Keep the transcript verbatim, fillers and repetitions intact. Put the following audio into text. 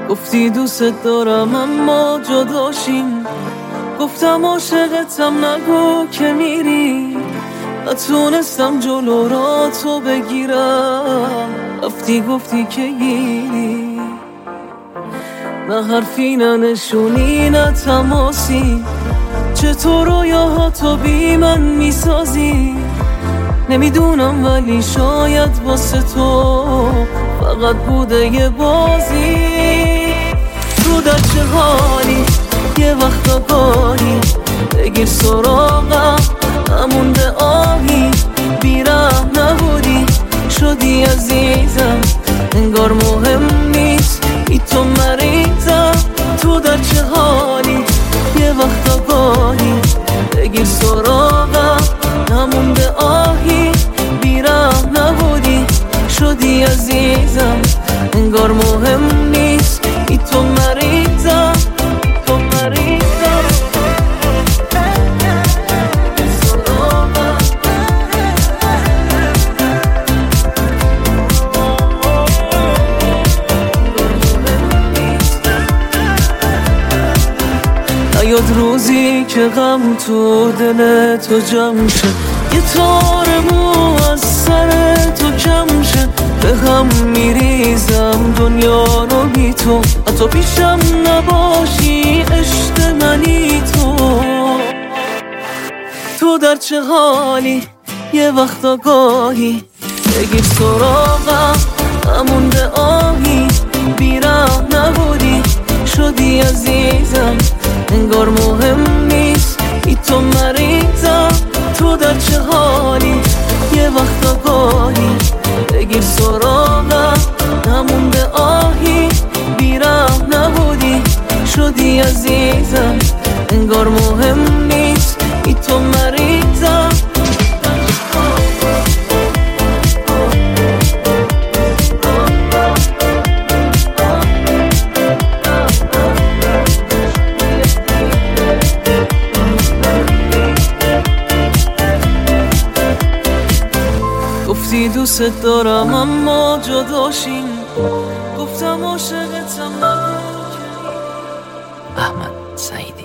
گفتی دوست دارم اما جداشیم، گفتم عاشقتم نگو که میری، نتونستم جلو را تو بگیرم، رفتی گفتی که گیری. نه حرفی نه نشونی نه تماسی، چطور رویاها تو بی من میسازی. نمیدونم ولی شاید واسه تو فقط بوده یه بازی. تو در چه حالی؟ یه وقت آگاهی بگیر سراغم، همونده آهی بیرم نبودی شدی عزیزم، انگار مهم نیست ای تو مریضم. تو در چه حالی؟ یه وقت آگاهی بگیر سراغم، همونده آهی بیرم نبودی شدی عزیزم، انگار مهم نیست ای تو مریضم، تو مریضم. نیاد روزی که غم تو دل تو جمع شه، یه تار مو از سر تو کم شه. به هم میریزم دنیا رو بی تو، حتی پیشم نباشی عشق منی تو. تو در چه حالی؟ یه وقت آگاهی بگیر سراغم، همونده آهی بیرم نبودی شدی عزیزم، انگار مهم نیست ای تو مریضم. تو در چه حالی؟ یه وقت آگاهی بگیر سراغم، همونده آهی بیرم نبودی شدی عزیزم، انگار مهم نیست ای تو مریضم. گفتی دوست دارم اما جداشیم، گفتم عاشقتم نگو که. احمد سعید